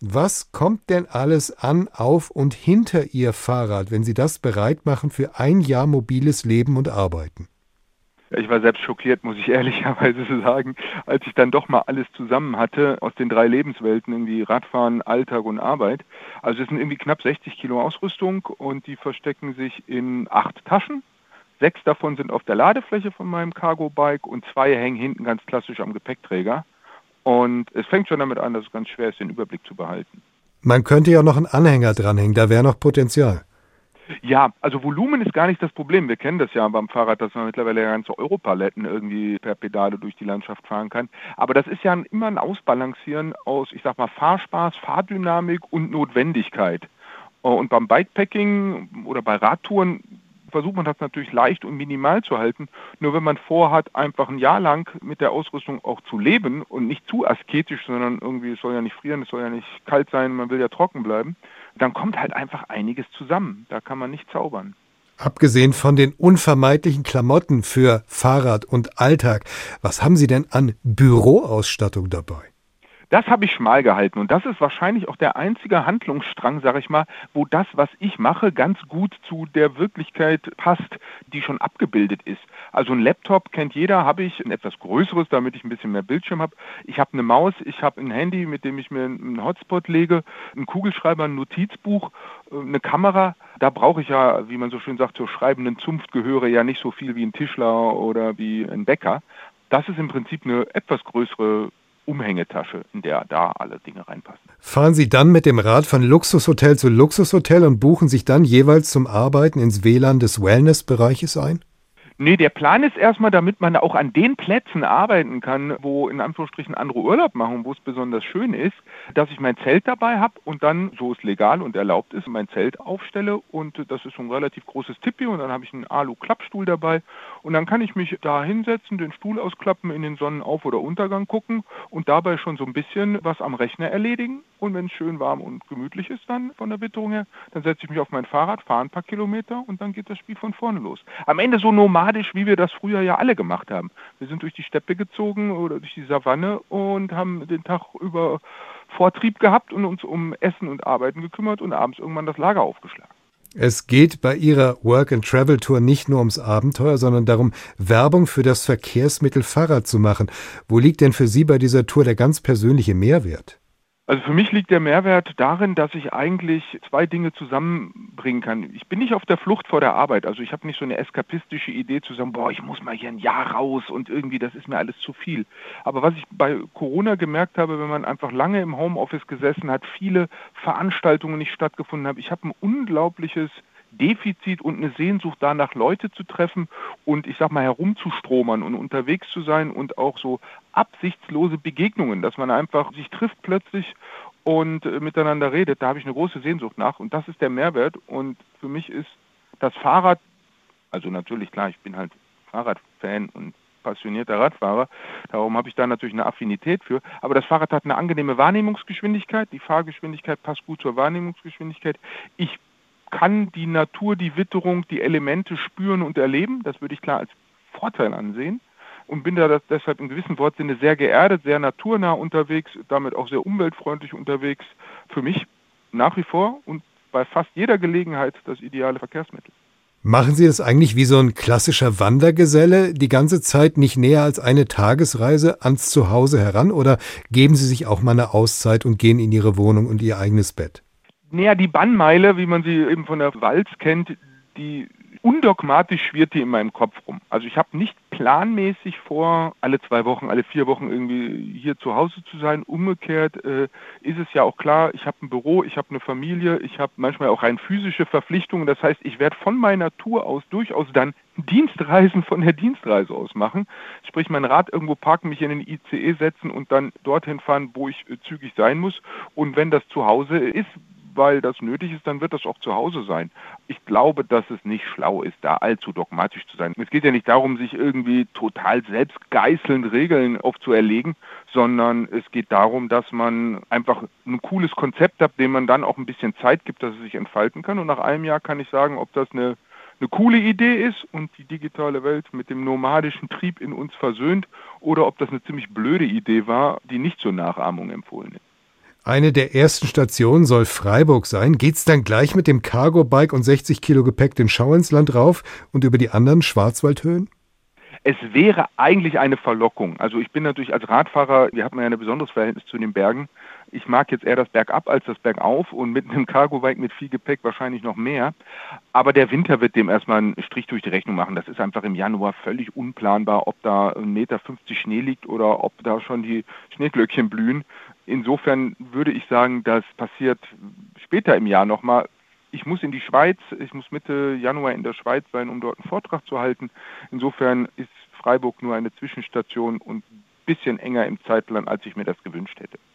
Was kommt denn alles an, auf und hinter Ihr Fahrrad, wenn Sie das bereit machen für ein Jahr mobiles Leben und Arbeiten? Ja, ich war selbst schockiert, muss ich ehrlicherweise sagen, als ich dann doch mal alles zusammen hatte aus den 3 Lebenswelten, irgendwie Radfahren, Alltag und Arbeit. Also es sind irgendwie knapp 60 Kilo Ausrüstung und die verstecken sich in 8 Taschen. 6 davon sind auf der Ladefläche von meinem Cargo-Bike und 2 hängen hinten ganz klassisch am Gepäckträger. Und es fängt schon damit an, dass es ganz schwer ist, den Überblick zu behalten. Man könnte ja noch einen Anhänger dranhängen, da wäre noch Potenzial. Ja, also Volumen ist gar nicht das Problem. Wir kennen das ja beim Fahrrad, dass man mittlerweile ganze Europaletten irgendwie per Pedale durch die Landschaft fahren kann. Aber das ist ja immer ein Ausbalancieren aus, ich sag mal, Fahrspaß, Fahrdynamik und Notwendigkeit. Und beim Bikepacking oder bei Radtouren versucht man das natürlich leicht und minimal zu halten. Nur wenn man vorhat, einfach ein Jahr lang mit der Ausrüstung auch zu leben und nicht zu asketisch, sondern irgendwie, es soll ja nicht frieren, es soll ja nicht kalt sein, man will ja trocken bleiben, dann kommt halt einfach einiges zusammen. Da kann man nicht zaubern. Abgesehen von den unvermeidlichen Klamotten für Fahrrad und Alltag, was haben Sie denn an Büroausstattung dabei? Das habe ich schmal gehalten und das ist wahrscheinlich auch der einzige Handlungsstrang, sage ich mal, wo das, was ich mache, ganz gut zu der Wirklichkeit passt, die schon abgebildet ist. Also ein Laptop kennt jeder, habe ich ein etwas größeres, damit ich ein bisschen mehr Bildschirm habe. Ich habe eine Maus, ich habe ein Handy, mit dem ich mir einen Hotspot lege, einen Kugelschreiber, ein Notizbuch, eine Kamera. Da brauche ich ja, wie man so schön sagt, zur schreibenden Zunft gehöre ja nicht so viel wie ein Tischler oder wie ein Bäcker. Das ist im Prinzip eine etwas größere Umhängetasche, in der da alle Dinge reinpassen. Fahren Sie dann mit dem Rad von Luxushotel zu Luxushotel und buchen sich dann jeweils zum Arbeiten ins WLAN des Wellnessbereiches ein? Nee, der Plan ist erstmal, damit man auch an den Plätzen arbeiten kann, wo in Anführungsstrichen andere Urlaub machen, wo es besonders schön ist, dass ich mein Zelt dabei habe und dann, so es legal und erlaubt ist, mein Zelt aufstelle und das ist so ein relativ großes Tipi und dann habe ich einen Alu-Klappstuhl dabei und dann kann ich mich da hinsetzen, den Stuhl ausklappen, in den Sonnenauf- oder Untergang gucken und dabei schon so ein bisschen was am Rechner erledigen und wenn es schön warm und gemütlich ist dann von der Witterung her, dann setze ich mich auf mein Fahrrad, fahre ein paar Kilometer und dann geht das Spiel von vorne los. Am Ende so nomadisch, wie wir das früher ja alle gemacht haben. Wir sind durch die Steppe gezogen oder durch die Savanne und haben den Tag über Vortrieb gehabt und uns um Essen und Arbeiten gekümmert und abends irgendwann das Lager aufgeschlagen. Es geht bei Ihrer Work-and-Travel-Tour nicht nur ums Abenteuer, sondern darum, Werbung für das Verkehrsmittel Fahrrad zu machen. Wo liegt denn für Sie bei dieser Tour der ganz persönliche Mehrwert? Also für mich liegt der Mehrwert darin, dass ich eigentlich 2 Dinge zusammenbringen kann. Ich bin nicht auf der Flucht vor der Arbeit. Also ich habe nicht so eine eskapistische Idee zu sagen, boah, ich muss mal hier ein Jahr raus und irgendwie, das ist mir alles zu viel. Aber was ich bei Corona gemerkt habe, wenn man einfach lange im Homeoffice gesessen hat, viele Veranstaltungen nicht stattgefunden haben, ich habe ein unglaubliches Defizit und eine Sehnsucht danach, Leute zu treffen und ich sag mal herumzustromern und unterwegs zu sein und auch so absichtslose Begegnungen, dass man einfach sich trifft plötzlich und miteinander redet. Da habe ich eine große Sehnsucht nach und das ist der Mehrwert und für mich ist das Fahrrad, also natürlich klar, ich bin halt Fahrradfan und passionierter Radfahrer, darum habe ich da natürlich eine Affinität für, aber das Fahrrad hat eine angenehme Wahrnehmungsgeschwindigkeit, die Fahrgeschwindigkeit passt gut zur Wahrnehmungsgeschwindigkeit. Ich kann die Natur, die Witterung, die Elemente spüren und erleben. Das würde ich klar als Vorteil ansehen und bin da deshalb in gewissem Wortsinne sehr geerdet, sehr naturnah unterwegs, damit auch sehr umweltfreundlich unterwegs. Für mich nach wie vor und bei fast jeder Gelegenheit das ideale Verkehrsmittel. Machen Sie das eigentlich wie so ein klassischer Wandergeselle, die ganze Zeit nicht näher als eine Tagesreise ans Zuhause heran, oder geben Sie sich auch mal eine Auszeit und gehen in Ihre Wohnung und Ihr eigenes Bett? Näher die Bannmeile, wie man sie eben von der Walz kennt, die undogmatisch schwirrt die in meinem Kopf rum. Also ich habe nicht planmäßig vor, alle 2 Wochen, alle 4 Wochen irgendwie hier zu Hause zu sein. Umgekehrt ist es ja auch klar, ich habe ein Büro, ich habe eine Familie, ich habe manchmal auch rein physische Verpflichtungen. Das heißt, ich werde von meiner Tour aus durchaus dann Dienstreisen von der Dienstreise aus machen. Sprich, mein Rad irgendwo parken, mich in den ICE setzen und dann dorthin fahren, wo ich zügig sein muss. Und wenn das zu Hause ist, weil das nötig ist, dann wird das auch zu Hause sein. Ich glaube, dass es nicht schlau ist, da allzu dogmatisch zu sein. Es geht ja nicht darum, sich irgendwie total selbstgeißelnd Regeln aufzuerlegen, sondern es geht darum, dass man einfach ein cooles Konzept hat, dem man dann auch ein bisschen Zeit gibt, dass es sich entfalten kann. Und nach einem Jahr kann ich sagen, ob das eine coole Idee ist und die digitale Welt mit dem nomadischen Trieb in uns versöhnt oder ob das eine ziemlich blöde Idee war, die nicht zur Nachahmung empfohlen ist. Eine der ersten Stationen soll Freiburg sein. Geht's dann gleich mit dem Cargo-Bike und 60 Kilo Gepäck den Schauinsland rauf und über die anderen Schwarzwaldhöhen? Es wäre eigentlich eine Verlockung. Also ich bin natürlich als Radfahrer, wir haben ja ein besonderes Verhältnis zu den Bergen. Ich mag jetzt eher das Bergab als das Bergauf und mit einem Cargo-Bike mit viel Gepäck wahrscheinlich noch mehr. Aber der Winter wird dem erstmal einen Strich durch die Rechnung machen. Das ist einfach im Januar völlig unplanbar, ob da 1,50 Meter Schnee liegt oder ob da schon die Schneeglöckchen blühen. Insofern würde ich sagen, das passiert später im Jahr nochmal. Ich muss in die Schweiz, ich muss Mitte Januar in der Schweiz sein, um dort einen Vortrag zu halten. Insofern ist Freiburg nur eine Zwischenstation und ein bisschen enger im Zeitplan, als ich mir das gewünscht hätte.